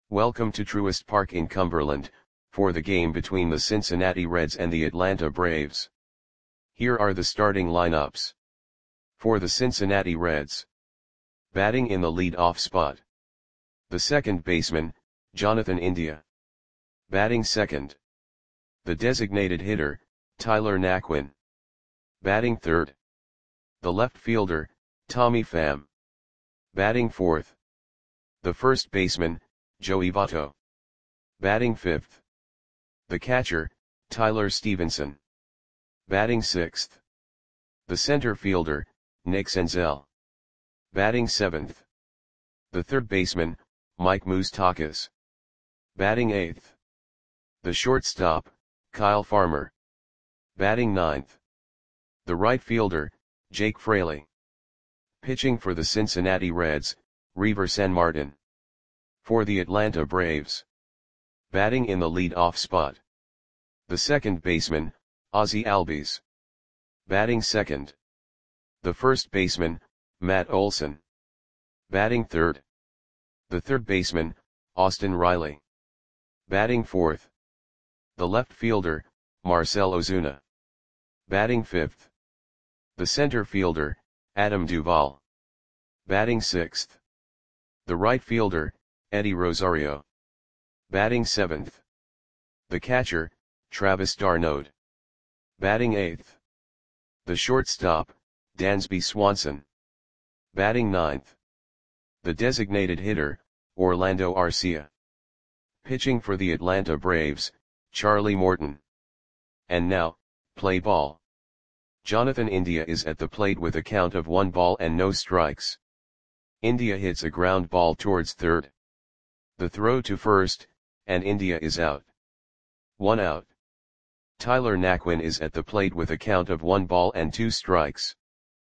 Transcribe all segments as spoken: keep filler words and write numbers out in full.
Welcome to Truist Park in Cumberland, for the game between the Cincinnati Reds and the Atlanta Braves. Here are the starting lineups. For the Cincinnati Reds. Batting in the lead-off spot. The second baseman, Jonathan India. Batting second. The designated hitter, Tyler Naquin. Batting third. The left fielder, Tommy Pham. Batting fourth. The first baseman, Joey Votto. Batting fifth. The catcher, Tyler Stephenson. Batting sixth. The center fielder, Nick Senzel. Batting seventh. The third baseman, Mike Moustakas. Batting eighth. The shortstop, Kyle Farmer. Batting ninth. The right fielder, Jake Fraley. Pitching for the Cincinnati Reds, Reiver Sanmartin. For the Atlanta Braves. Batting in the lead-off spot. The second baseman, Ozzie Albies. Batting second. The first baseman, Matt Olson. Batting third. The third baseman, Austin Riley. Batting fourth. The left fielder, Marcell Ozuna. Batting fifth. The center fielder, Adam Duvall. Batting sixth. The right fielder, Eddie Rosario. Batting seventh. The catcher, Travis d'Arnaud. Batting eighth. The shortstop, Dansby Swanson. Batting ninth. The designated hitter, Orlando Arcia. Pitching for the Atlanta Braves, Charlie Morton. And now, play ball. Jonathan India is at the plate with a count of one ball and no strikes. India hits a ground ball towards third. The throw to first, and India is out. One out. Tyler Naquin is at the plate with a count of one ball and two strikes.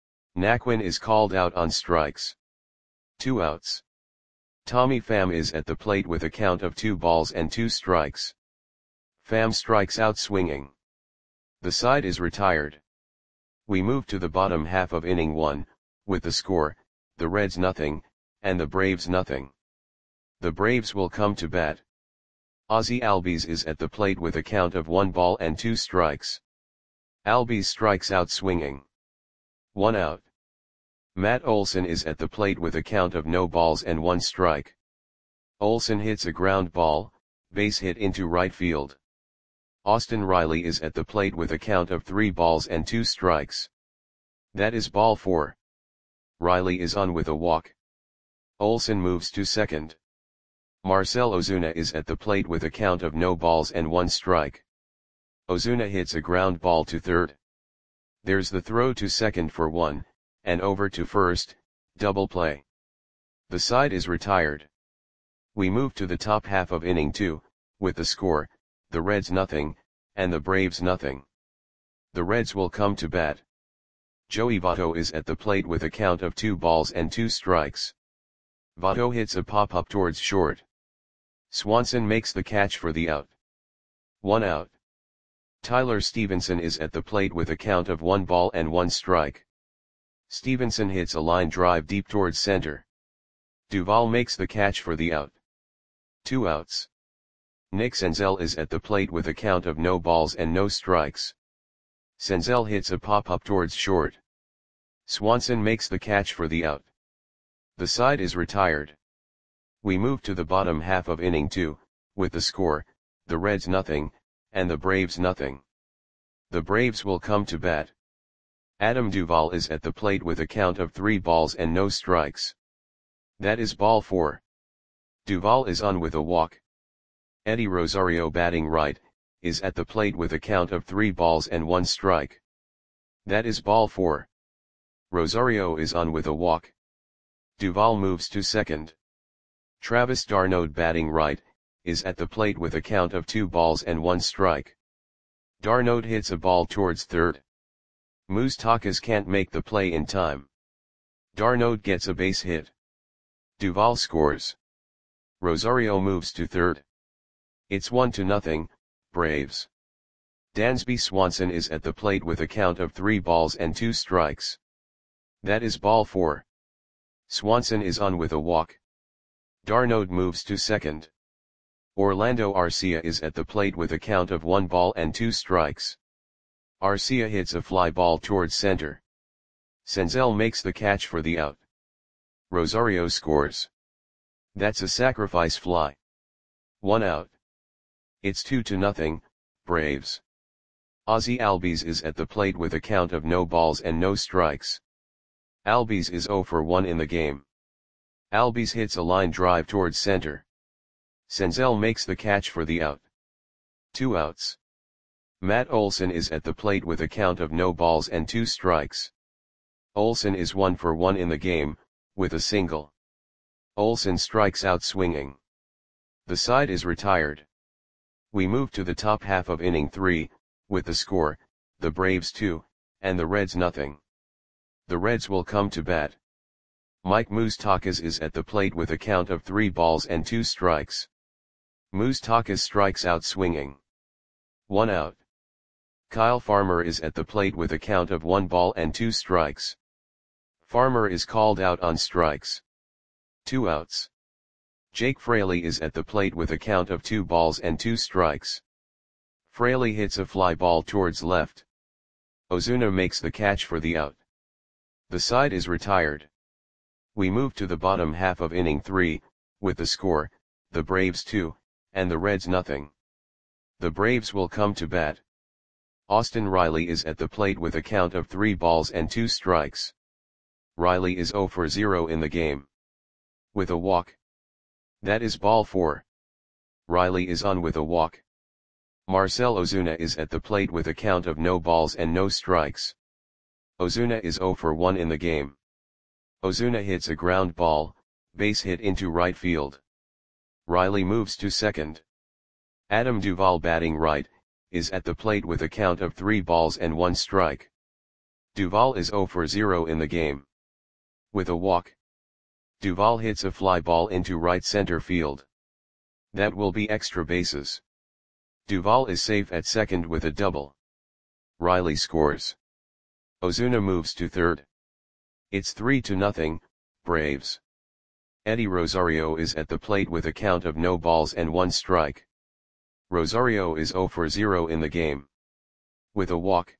Naquin is called out on strikes. Two outs. Tommy Pham is at the plate with a count of two balls and two strikes. Pham strikes out swinging. The side is retired. We move to the bottom half of inning one, with the score, the Reds nothing, and the Braves nothing. The Braves will come to bat. Ozzie Albies is at the plate with a count of one ball and two strikes. Albies strikes out swinging. One out. Matt Olson is at the plate with a count of no balls and one strike. Olson hits a ground ball, base hit into right field. Austin Riley is at the plate with a count of three balls and two strikes. That is ball four. Riley is on with a walk. Olson moves to second. Marcell Ozuna is at the plate with a count of no balls and one strike. Ozuna hits a ground ball to third. There's the throw to second for one, and over to first, double play. The side is retired. We move to the top half of inning two, with the score, the Reds nothing, and the Braves nothing. The Reds will come to bat. Joey Votto is at the plate with a count of two balls and two strikes. Votto hits a pop-up towards short. Swanson makes the catch for the out. One out. Tyler Stephenson is at the plate with a count of one ball and one strike. Stephenson hits a line drive deep towards center. Duvall makes the catch for the out. Two outs. Nick Senzel is at the plate with a count of no balls and no strikes. Senzel hits a pop-up towards short. Swanson makes the catch for the out. The side is retired. We move to the bottom half of inning two, with the score, the Reds nothing, and the Braves nothing. The Braves will come to bat. Adam Duvall is at the plate with a count of three balls and no strikes. That is ball four. Duvall is on with a walk. Eddie Rosario, batting right, is at the plate with a count of three balls and one strike. That is ball four. Rosario is on with a walk. Duvall moves to second. Travis d'Arnaud, batting right, is at the plate with a count of two balls and one strike. d'Arnaud hits a ball towards third. Moustakas can't make the play in time. d'Arnaud gets a base hit. Duvall scores. Rosario moves to third. It's one to nothing, Braves. Dansby Swanson is at the plate with a count of three balls and two strikes. That is ball four. Swanson is on with a walk. d'Arnaud moves to second. Orlando Arcia is at the plate with a count of one ball and two strikes. Arcia hits a fly ball towards center. Senzel makes the catch for the out. Rosario scores. That's a sacrifice fly. One out. It's two to nothing, Braves. Ozzie Albies is at the plate with a count of no balls and no strikes. Albies is zero for one in the game. Albies hits a line drive towards center. Senzel makes the catch for the out. Two outs. Matt Olson is at the plate with a count of no balls and two strikes. Olson is one for one in the game, with a single. Olson strikes out swinging. The side is retired. We move to the top half of inning three, with the score, the Braves two, and the Reds nothing. The Reds will come to bat. Mike Moustakas is at the plate with a count of three balls and two strikes. Moustakas strikes out swinging. One out. Kyle Farmer is at the plate with a count of one ball and two strikes. Farmer is called out on strikes. Two outs. Jake Fraley is at the plate with a count of two balls and two strikes. Fraley hits a fly ball towards left. Ozuna makes the catch for the out. The side is retired. We move to the bottom half of inning three, with the score, the Braves two, and the Reds nothing. The Braves will come to bat. Austin Riley is at the plate with a count of three balls and two strikes. Riley is zero for zero in the game. With a walk. That is ball four. Riley is on with a walk. Marcell Ozuna is at the plate with a count of no balls and no strikes. Ozuna is zero for one in the game. Ozuna hits a ground ball, base hit into right field. Riley moves to second. Adam Duvall batting right, is at the plate with a count of three balls and one strike. Duvall is zero for zero in the game. With a walk. Duvall hits a fly ball into right center field. That will be extra bases. Duvall is safe at second with a double. Riley scores. Ozuna moves to third. It's three to nothing, Braves. Eddie Rosario is at the plate with a count of no balls and one strike. Rosario is zero for zero in the game. With a walk.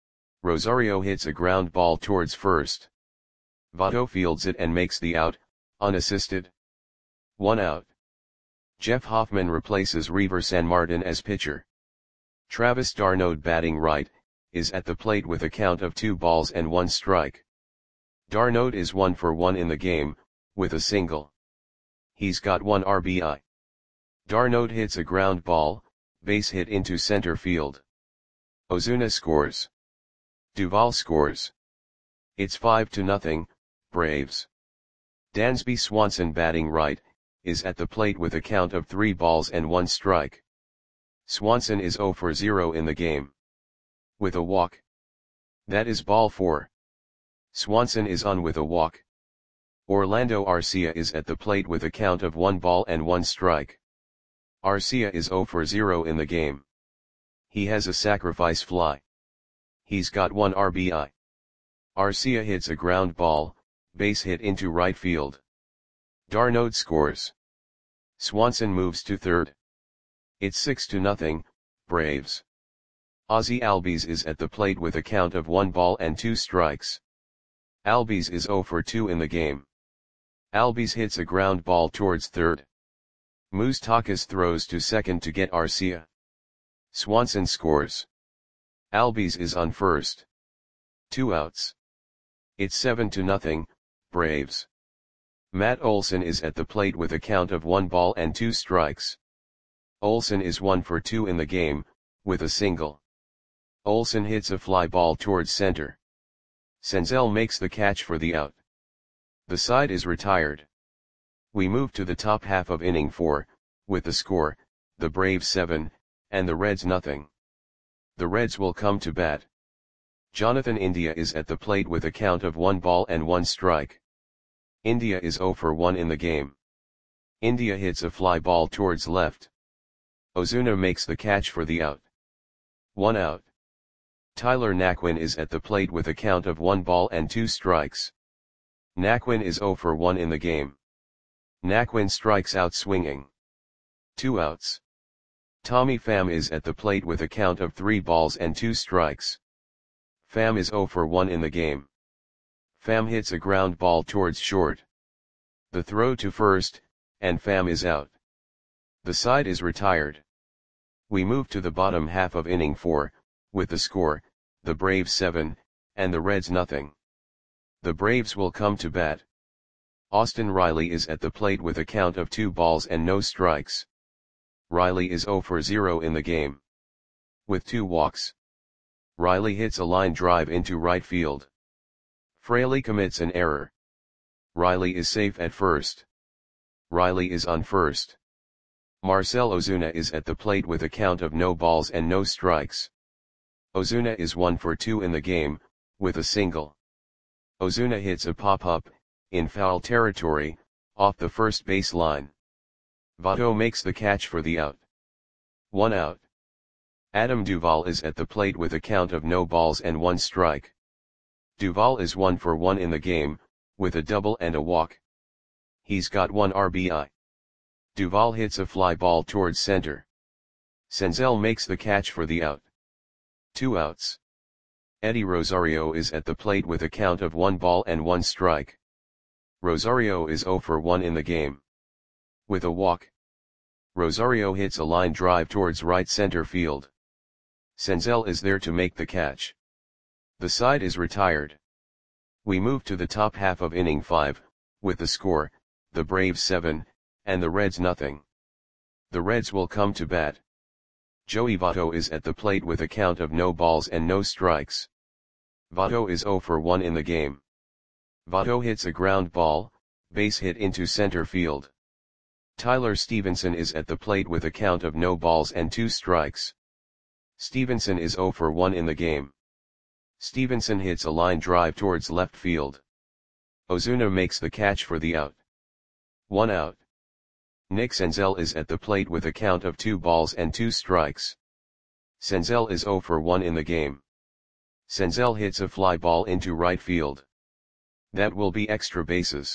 Rosario hits a ground ball towards first. Votto fields it and makes the out, unassisted. One out. Jeff Hoffman replaces Reiver Sanmartin as pitcher. Travis d'Arnaud batting right, is at the plate with a count of two balls and one strike. d'Arnaud is one for one in the game, with a single. He's got one R B I. d'Arnaud hits a ground ball, base hit into center field. Ozuna scores. Duvall scores. It's five to nothing, Braves. Dansby Swanson batting right, is at the plate with a count of three balls and one strike. Swanson is zero for zero in the game. With a walk. That is ball four. Swanson is on with a walk. Orlando Arcia is at the plate with a count of one ball and one strike. Arcia is zero for zero in the game. He has a sacrifice fly. He's got one R B I. Arcia hits a ground ball, base hit into right field. d'Arnaud scores. Swanson moves to third. It's six to nothing, Braves. Ozzie Albies is at the plate with a count of one ball and two strikes. Albies is zero for two in the game. Albies hits a ground ball towards third. Moustakas throws to second to get Arcia. Swanson scores. Albies is on first. Two outs. It's seven to nothing, Braves. Matt Olson is at the plate with a count of one ball and two strikes. Olson is one for two in the game, with a single. Olson hits a fly ball towards center. Senzel makes the catch for the out. The side is retired. We move to the top half of inning four, with the score, the Braves seven, and the Reds nothing. The Reds will come to bat. Jonathan India is at the plate with a count of one ball and one strike. India is zero for one in the game. India hits a fly ball towards left. Ozuna makes the catch for the out. One out. Tyler Naquin is at the plate with a count of one ball and two strikes. Naquin is zero for one in the game. Naquin strikes out swinging. Two outs. Tommy Pham is at the plate with a count of three balls and two strikes. Pham is zero for one in the game. Pham hits a ground ball towards short. The throw to first, and Pham is out. The side is retired. We move to the bottom half of inning four, with the score, the Braves seven, and the Reds nothing. The Braves will come to bat. Austin Riley is at the plate with a count of two balls and no strikes. Riley is zero for zero in the game. With two walks. Riley hits a line drive into right field. Fraley commits an error. Riley is safe at first. Riley is on first. Marcell Ozuna is at the plate with a count of no balls and no strikes. Ozuna is one for two in the game, with a single. Ozuna hits a pop-up, in foul territory, off the first base line. Votto makes the catch for the out. One out. Adam Duvall is at the plate with a count of no balls and one strike. Duvall is one for one in the game, with a double and a walk. He's got one R B I. Duvall hits a fly ball towards center. Senzel makes the catch for the out. Two outs. Eddie Rosario is at the plate with a count of one ball and one strike. Rosario is zero for one in the game. With a walk. Rosario hits a line drive towards right center field. Senzel is there to make the catch. The side is retired. We move to the top half of inning five, with the score, the Braves seven, and the Reds nothing. The Reds will come to bat. Joey Votto is at the plate with a count of no balls and no strikes. Votto is zero for one in the game. Votto hits a ground ball, base hit into center field. Tyler Stevenson is at the plate with a count of no balls and two strikes. Stevenson is zero for one in the game. Stevenson hits a line drive towards left field. Ozuna makes the catch for the out. One out. Nick Senzel is at the plate with a count of two balls and two strikes. Senzel is zero for one in the game. Senzel hits a fly ball into right field. That will be extra bases.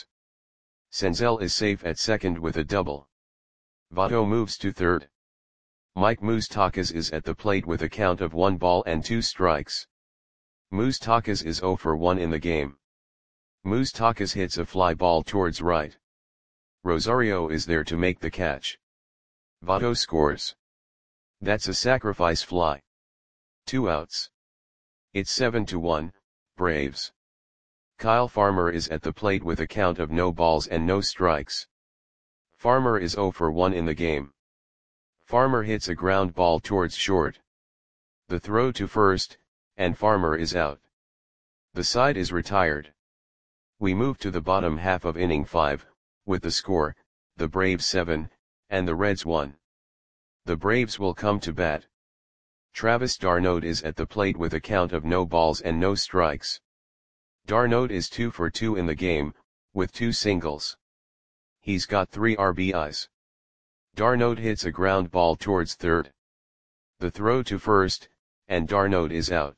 Senzel is safe at second with a double. Votto moves to third. Mike Moustakas is at the plate with a count of one ball and two strikes. Moustakas is zero for one in the game. Moustakas hits a fly ball towards right. Rosario is there to make the catch. Votto scores. That's a sacrifice fly. Two outs. It's seven to one, Braves. Kyle Farmer is at the plate with a count of no balls and no strikes. Farmer is zero for one in the game. Farmer hits a ground ball towards short. The throw to first, and Farmer is out. The side is retired. We move to the bottom half of inning five, with the score, the Braves seven, and the Reds one. The Braves will come to bat. Travis d'Arnaud is at the plate with a count of no balls and no strikes. D'Arnaud is two for two in the game, with two singles. He's got three R B Is. D'Arnaud hits a ground ball towards third. The throw to first, and D'Arnaud is out.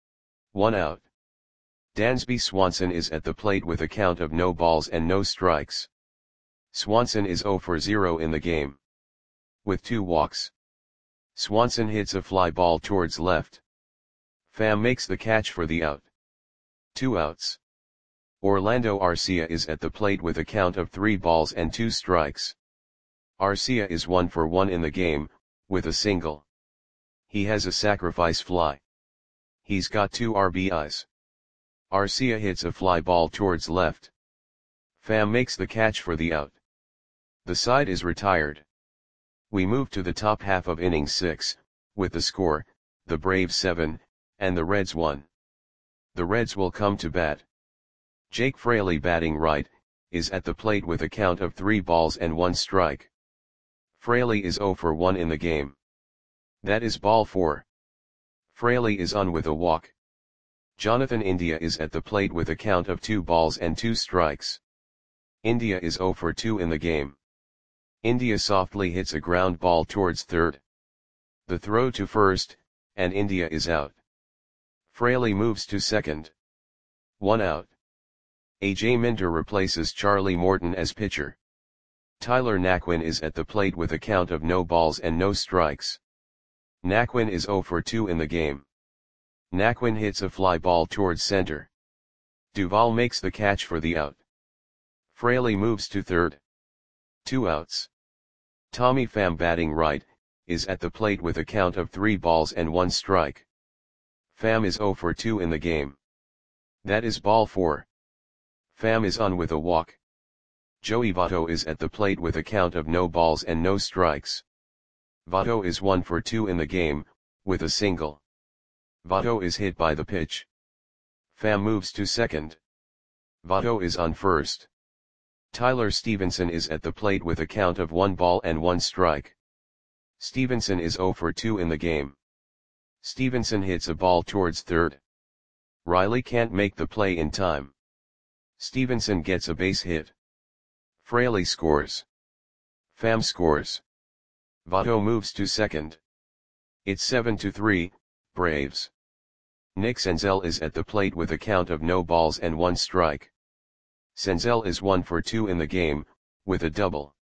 One out. Dansby Swanson is at the plate with a count of no balls and no strikes. Swanson is zero for zero in the game. With two walks. Swanson hits a fly ball towards left. Pham makes the catch for the out. Two outs. Orlando Arcia is at the plate with a count of three balls and two strikes. Arcia is one for one in the game, with a single. He has a sacrifice fly. He's got two R B Is. Arcia hits a fly ball towards left. Pham makes the catch for the out. The side is retired. We move to the top half of inning six, with the score, the Braves seven, and the Reds one. The Reds will come to bat. Jake Fraley, batting right, is at the plate with a count of three balls and one strike. Fraley is zero for one in the game. That is ball four. Fraley is on with a walk. Jonathan India is at the plate with a count of two balls and two strikes. India is zero for two in the game. India softly hits a ground ball towards third. The throw to first, and India is out. Fraley moves to second. One out. A J Minter replaces Charlie Morton as pitcher. Tyler Naquin is at the plate with a count of no balls and no strikes. Naquin is zero for two in the game. Naquin hits a fly ball towards center. Duvall makes the catch for the out. Fraley moves to third. Two outs. Tommy Pham, batting right, is at the plate with a count of three balls and one strike. Pham is zero for two in the game. That is ball four. Pham is on with a walk. Joey Votto is at the plate with a count of no balls and no strikes. Votto is one for two in the game, with a single. Votto is hit by the pitch. Pham moves to second. Votto is on first. Tyler Stevenson is at the plate with a count of one ball and one strike. Stevenson is zero for two in the game. Stevenson hits a ball towards third. Riley can't make the play in time. Stevenson gets a base hit. Fraley scores. Pham scores. Votto moves to second. It's seven to three, Braves. Nick Senzel is at the plate with a count of no balls and one strike. Senzel is one for two in the game, with a double.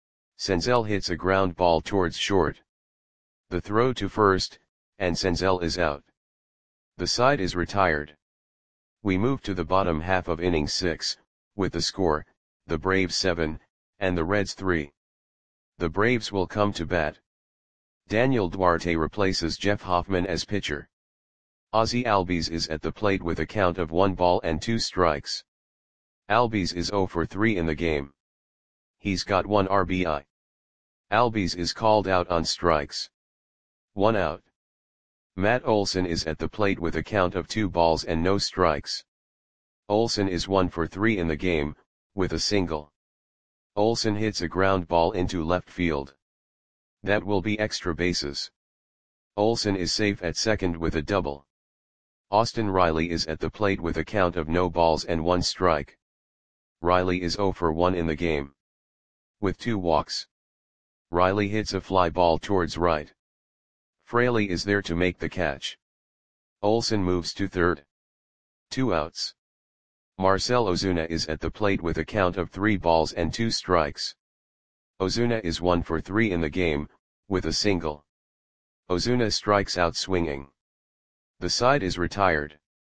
Senzel hits a ground ball towards short. The throw to first, and Senzel is out. The side is retired. We move to the bottom half of inning six, with the score, the Braves seven, and the Reds three. The Braves will come to bat. Daniel Duarte replaces Jeff Hoffman as pitcher. Ozzie Albies is at the plate with a count of one ball and two strikes. Albies is zero for three in the game. He's got one R B I. Albies is called out on strikes. One out. Matt Olson is at the plate with a count of two balls and no strikes. Olson is one for three in the game, with a single. Olson hits a ground ball into left field. That will be extra bases. Olson is safe at second with a double. Austin Riley is at the plate with a count of no balls and one strike. Riley is zero for one in the game. With two walks. Riley hits a fly ball towards right. Fraley is there to make the catch. Olson moves to third. Two outs. Marcell Ozuna is at the plate with a count of three balls and two strikes. Ozuna is one for three in the game, with a single. Ozuna strikes out swinging. The side is retired.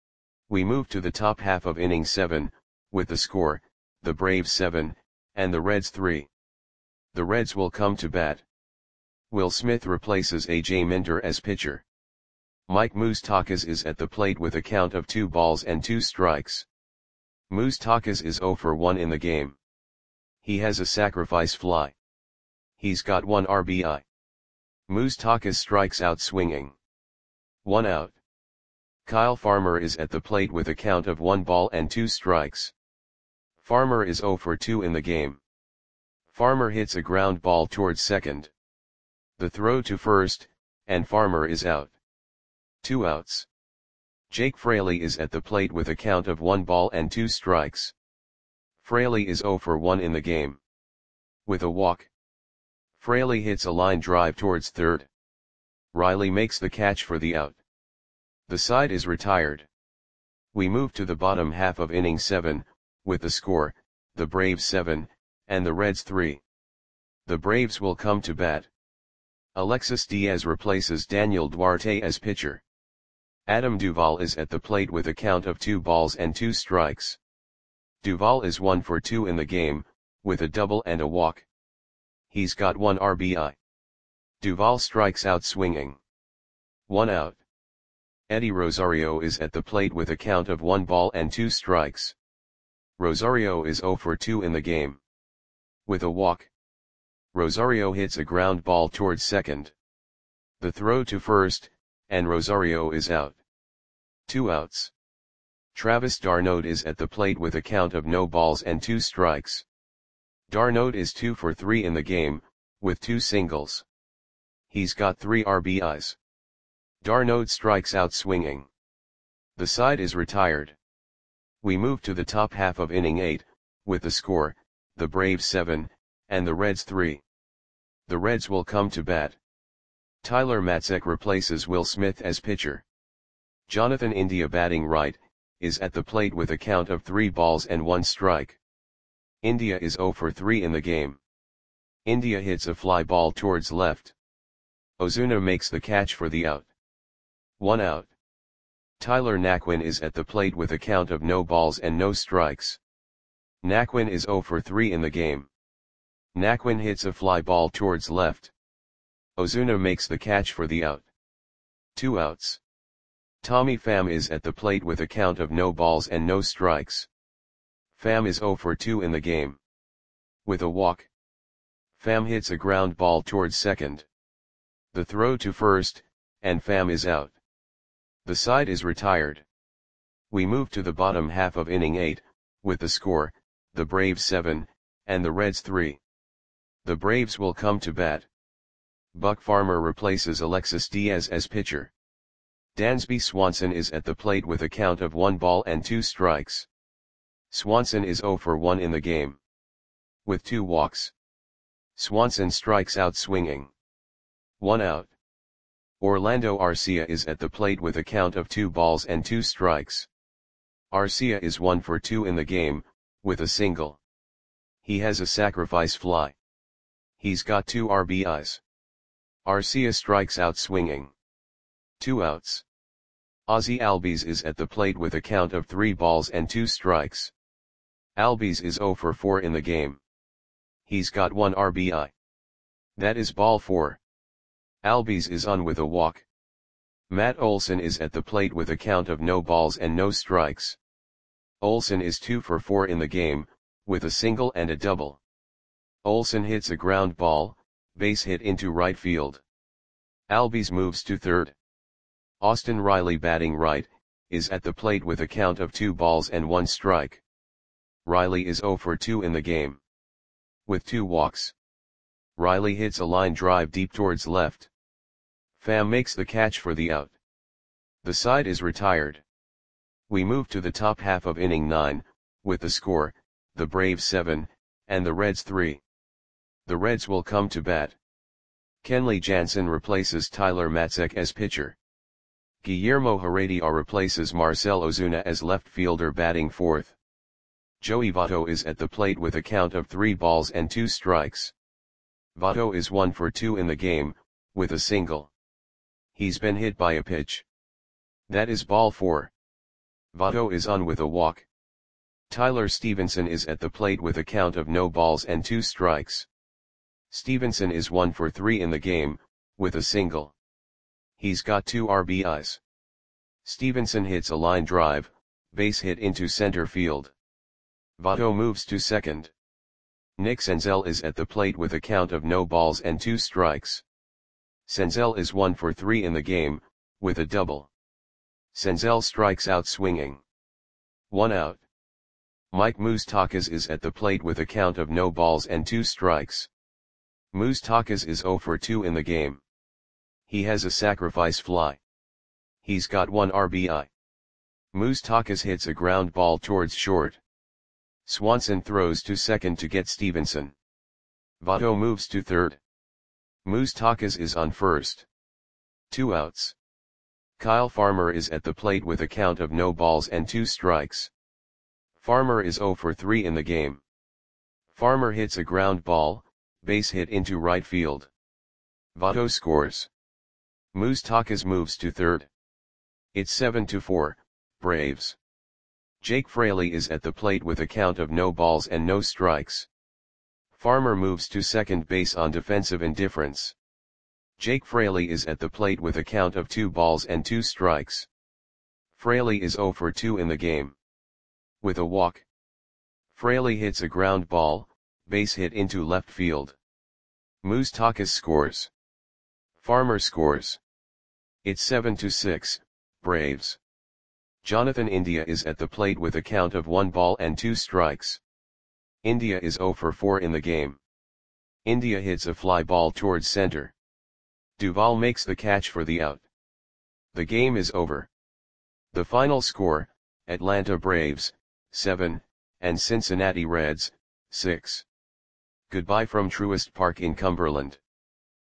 We move to the top half of inning seven, with the score, the Braves seven, and the Reds three. The Reds will come to bat. Will Smith replaces A J Minter as pitcher. Mike Moustakas is at the plate with a count of two balls and two strikes. Moustakas is zero for one in the game. He has a sacrifice fly. He's got one R B I. Moustakas strikes out swinging. One out. Kyle Farmer is at the plate with a count of one ball and two strikes. Farmer is zero for two in the game. Farmer hits a ground ball towards second. The throw to first, and Farmer is out. Two outs. Jake Fraley is at the plate with a count of one ball and two strikes. Fraley is zero for one in the game. With a walk. Fraley hits a line drive towards third. Riley makes the catch for the out. The side is retired. We move to the bottom half of inning seven, with the score, the Braves seven, and the Reds three. The Braves will come to bat. Alexis Diaz replaces Daniel Duarte as pitcher. Adam Duvall is at the plate with a count of two balls and two strikes. Duvall is one for two in the game, with a double and a walk. He's got one R B I. Duvall strikes out swinging. One out. Eddie Rosario is at the plate with a count of one ball and two strikes. Rosario is zero for two in the game. With a walk. Rosario hits a ground ball towards second. The throw to first, and Rosario is out. Two outs. Travis d'Arnaud is at the plate with a count of no balls and two strikes. d'Arnaud is two for three in the game, with two singles. He's got three R B Is. d'Arnaud strikes out swinging. The side is retired. We move to the top half of inning eight, with the score, the Braves seven, and the Reds three. The Reds will come to bat. Tyler Matzek replaces Will Smith as pitcher. Jonathan India, batting right, is at the plate with a count of three balls and one strike. India is zero for three in the game. India hits a fly ball towards left. Ozuna makes the catch for the out. One out. Tyler Naquin is at the plate with a count of no balls and no strikes. Naquin is zero for three in the game. Naquin hits a fly ball towards left. Ozuna makes the catch for the out. Two outs. Tommy Pham is at the plate with a count of no balls and no strikes. Pham is zero for two in the game. With a walk. Pham hits a ground ball towards second. The throw to first, and Pham is out. The side is retired. We move to the bottom half of inning eight, with the score, the Braves seven, and the Reds three. The Braves will come to bat. Buck Farmer replaces Alexis Diaz as pitcher. Dansby Swanson is at the plate with a count of one ball and two strikes. Swanson is zero for one in the game. With two walks. Swanson strikes out swinging. One out. Orlando Arcia is at the plate with a count of two balls and two strikes. Arcia is one for two in the game, with a single. He has a sacrifice fly. He's got two R B Is. Arcia strikes out swinging. Two outs. Ozzie Albies is at the plate with a count of three balls and two strikes. Albies is zero for four in the game. He's got one R B I. That is ball four. Albies is on with a walk. Matt Olson is at the plate with a count of no balls and no strikes. Olson is two for four in the game, with a single and a double. Olson hits a ground ball, base hit into right field. Albies moves to third. Austin Riley, batting right, is at the plate with a count of two balls and one strike. Riley is zero for two in the game. With two walks. Riley hits a line drive deep towards left. Pham makes the catch for the out. The side is retired. We move to the top half of inning nine, with the score, the Braves seven, and the Reds three. The Reds will come to bat. Kenley Jansen replaces Tyler Matzek as pitcher. Guillermo Heredia replaces Marcell Ozuna as left fielder batting fourth. Joey Votto is at the plate with a count of three balls and two strikes. Votto is one for two in the game, with a single. He's been hit by a pitch. That is ball four. Votto is on with a walk. Tyler Stevenson is at the plate with a count of no balls and two strikes. Stevenson is one for three in the game, with a single. He's got two R B Is. Stevenson hits a line drive, base hit into center field. Votto moves to second. Nick Senzel is at the plate with a count of no balls and two strikes. Senzel is one for three in the game, with a double. Senzel strikes out swinging. One out. Mike Moustakas is at the plate with a count of no balls and two strikes. Moustakas is zero for two in the game. He has a sacrifice fly. He's got one R B I. Moustakas hits a ground ball towards short. Swanson throws to second to get Stevenson. Votto moves to third. Moustakas is on first. Two outs. Kyle Farmer is at the plate with a count of no balls and two strikes. Farmer is zero for three in the game. Farmer hits a ground ball, base hit into right field. Votto scores. Moustakas moves to third. It's seven to four, Braves. Jake Fraley is at the plate with a count of no balls and no strikes. Farmer moves to second base on defensive indifference. Jake Fraley is at the plate with a count of two balls and two strikes. Fraley is zero for two in the game. With a walk. Fraley hits a ground ball, base hit into left field. Moustakas scores. Farmer scores. It's seven to six, Braves. Jonathan India is at the plate with a count of one ball and two strikes. India is zero for four in the game. India hits a fly ball towards center. Duvall makes the catch for the out. The game is over. The final score, Atlanta Braves, seven, and Cincinnati Reds, six. Goodbye from Truist Park in Cumberland.